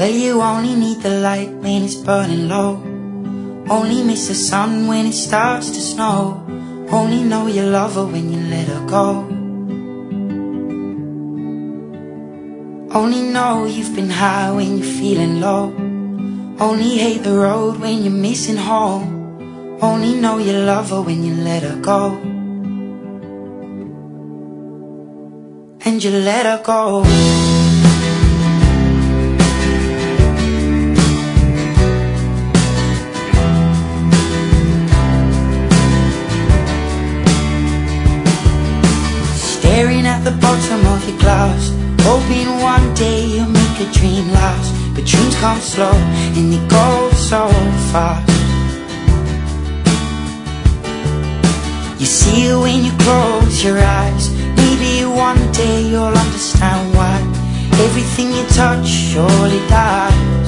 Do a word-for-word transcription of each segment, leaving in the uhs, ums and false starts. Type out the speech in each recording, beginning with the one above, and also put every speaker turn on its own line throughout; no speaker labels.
Well, you only need the light when it's burning low. Only miss the sun when it starts to snow. Only know you love her when you let her go. Only know you've been high when you're feeling low. Only hate the road when you're missing home. Only know you love her when you let her go. And you let her go. Staring at the bottom of your glass, hoping one day you'll make a dream last. But dreams come slow and they go so fast. You see it when you close your eyes. Maybe one day you'll understand why everything you touch surely dies.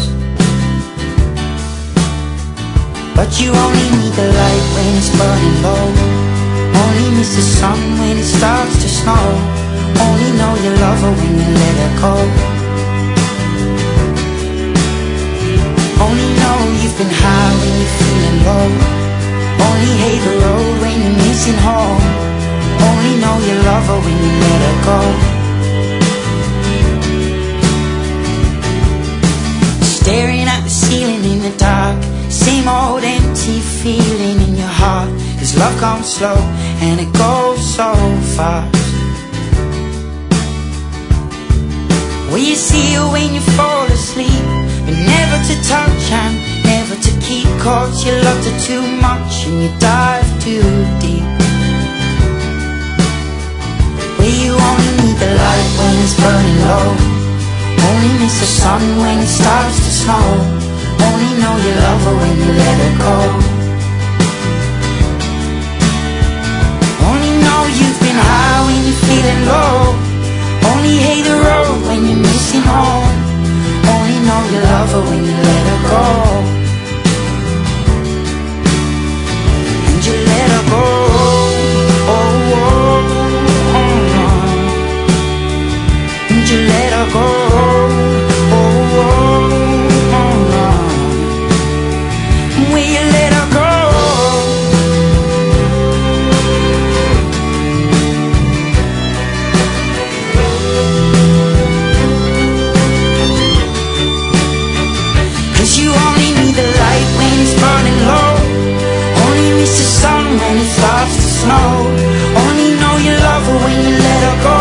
But you only need the light when it's burning low. Only miss the sun when it starts to snow. Only know you love her when you let her go. Only know you've been high when you're feeling low. Only hate the road when you're missing home. Only know you love her when you let her go. Staring at the ceiling in the dark, same old empty feeling in your heart. Cause love comes slow and it goes so fast. Well, you see her when you fall asleep, but never to touch and never to keep. Cause you loved her too much and you dive too deep. Well, you only need the light when it's burning low. Only miss the sun when it starts to snow. Only know you love her when you let her go. Only know you've been high when you're feeling low. Only hate the road when you're missing home. Only know you love her when you let her go. And you let her go. Oh, oh, oh, oh. And you let her go. Oh, oh, oh, oh. And will you let her go? You only need the light when it's burning low. Only miss the sun when it starts to snow. Only know you love her when you let her go.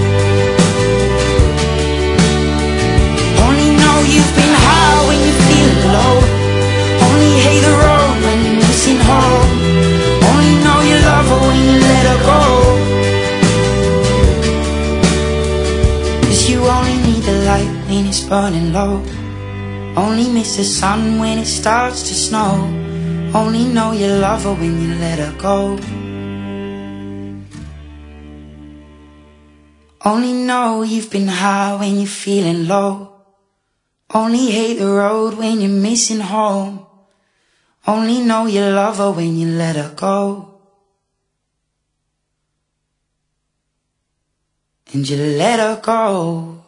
Only know you've been high when you're feeling low. Only hate the road when you're missing home. Only know you love her when you let her go. Cause you only need the light when it's burning low. Only miss the sun when it starts to snow. Only know you love her when you let her go. Only know you've been high when you're feeling low. Only hate the road when you're missing home. Only know you love her when you let her go. And you let her go.